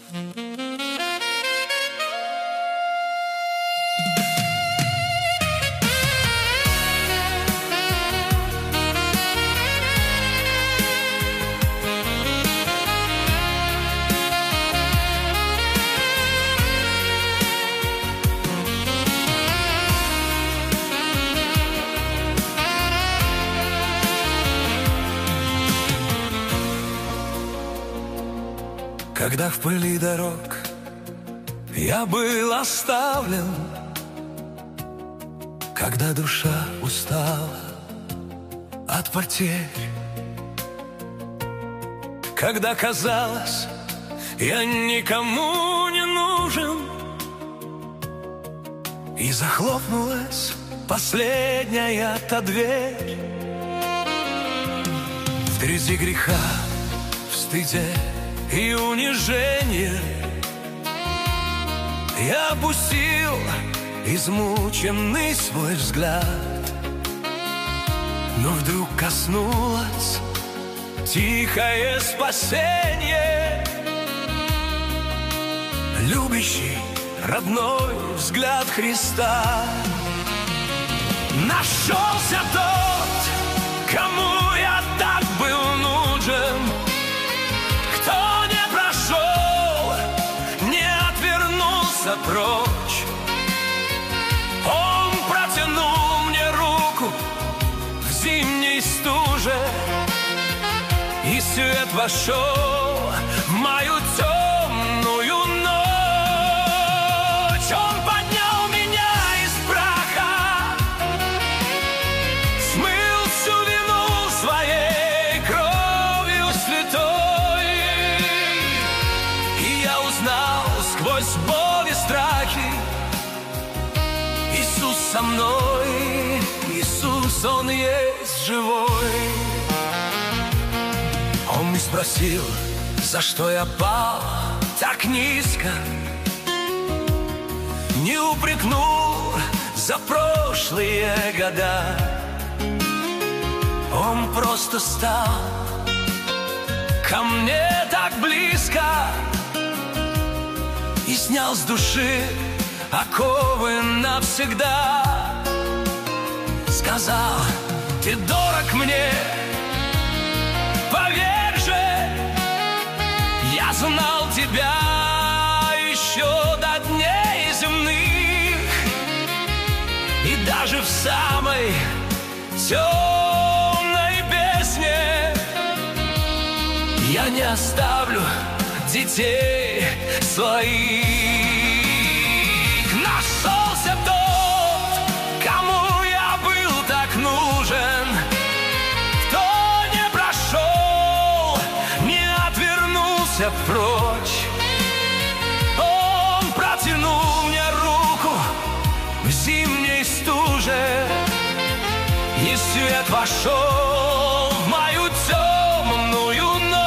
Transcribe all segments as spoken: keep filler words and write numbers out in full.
Когда в пыли дорог я был оставлен, когда душа устала от потерь, когда казалось, я никому не нужен, и захлопнулась последняя-то дверь. В грязи греха, в стыде и унижение я опустил измученный свой взгляд, но вдруг коснулось тихое спасение, любящий, родной взгляд Христа. Нашелся тот, кому я так был нужен, кто не прошел, не отвернулся прочь. Он протянул мне руку в зимней стуже, и свет вошел в мою темную ночь. Он поднял меня из праха, смыл всю вину своей кровью святой, и я узнал сквозь боль и страхи: Иисус со мной, Иисус, Он есть живой. Он не спросил, за что я пал так низко, не упрекнул за прошлые года. Он просто стал ко мне так близко и снял с души оковы навсегда. Сказал: ты дорог мне, поверь же, я знал тебя еще до дней земных, и даже в самой темной бездне я не оставлю детей своих. Нашелся тот, кому я был так нужен, кто не прошел, не отвернулся прочь. Он протянул мне руку в зимней стуже, и свет вошел в мою темную ночь.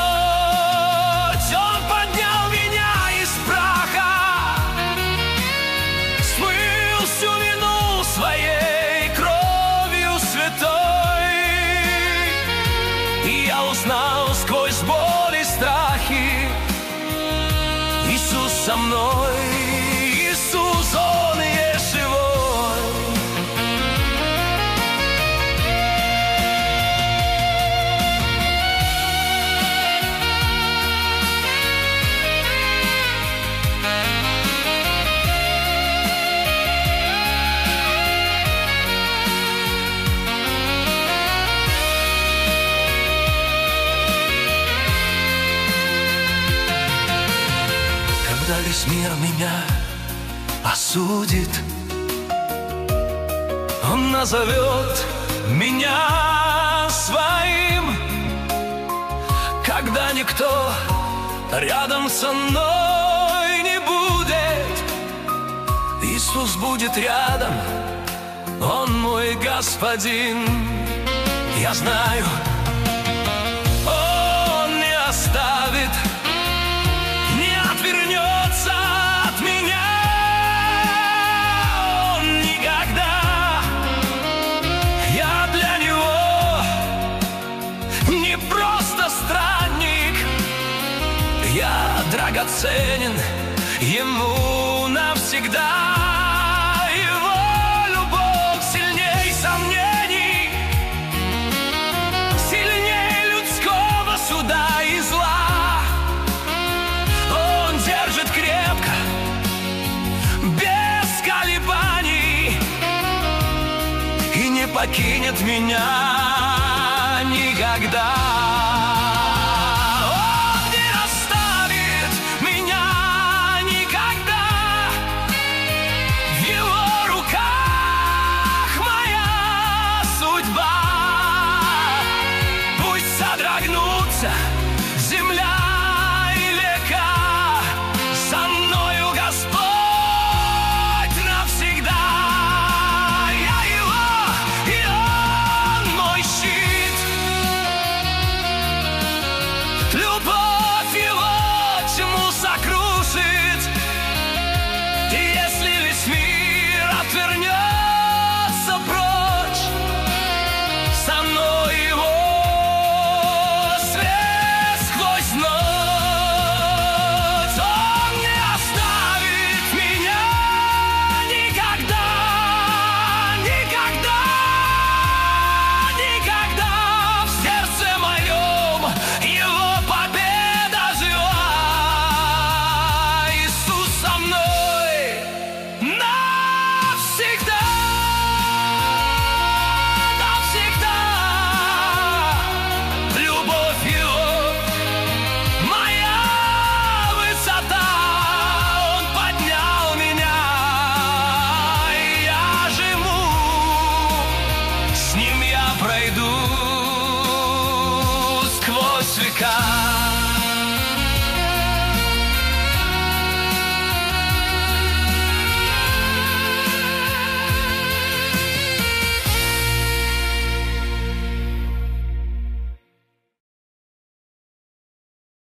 Он поднял меня из праха, смыл всю вину своей кровью святой, и я узнал сквозь боль и страхи: Иисус со мной, Иисус, Он есть живой. Когда весь мир меня осудит, Он назовет меня своим. Когда никто рядом со мной не будет, Иисус будет рядом, Он мой Господин. Я знаю, Он не оставит, не отвернется от меня. Он никогда, я для Него не просто странник, я драгоценен ему навсегда. Его любовь сильней сомнений, сильней людского суда и зла. Он держит крепко, без колебаний, и не покинет меня никогда. Он не оставит меня никогда. В его руках моя судьба. Пусть содрогнутся земля